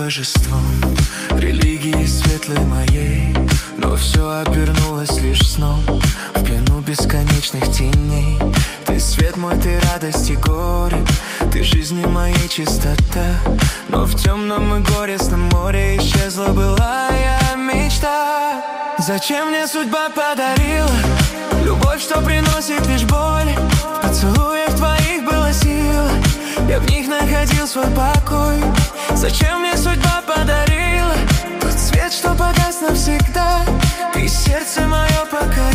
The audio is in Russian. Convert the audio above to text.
божеством, религии светлой моей. Но все обернулось лишь сном, в плену бесконечных теней. Ты свет мой, ты радость и горе, ты жизни моей чистота. Но в темном и горестном море исчезла былая мечта. Зачем мне судьба подарила любовь, что приносит лишь боль? В поцелуях твоих была сила, я в них находил свой покой. Зачем мне судьба подарила тот свет, что погас навсегда? Ты сердце мое покорила.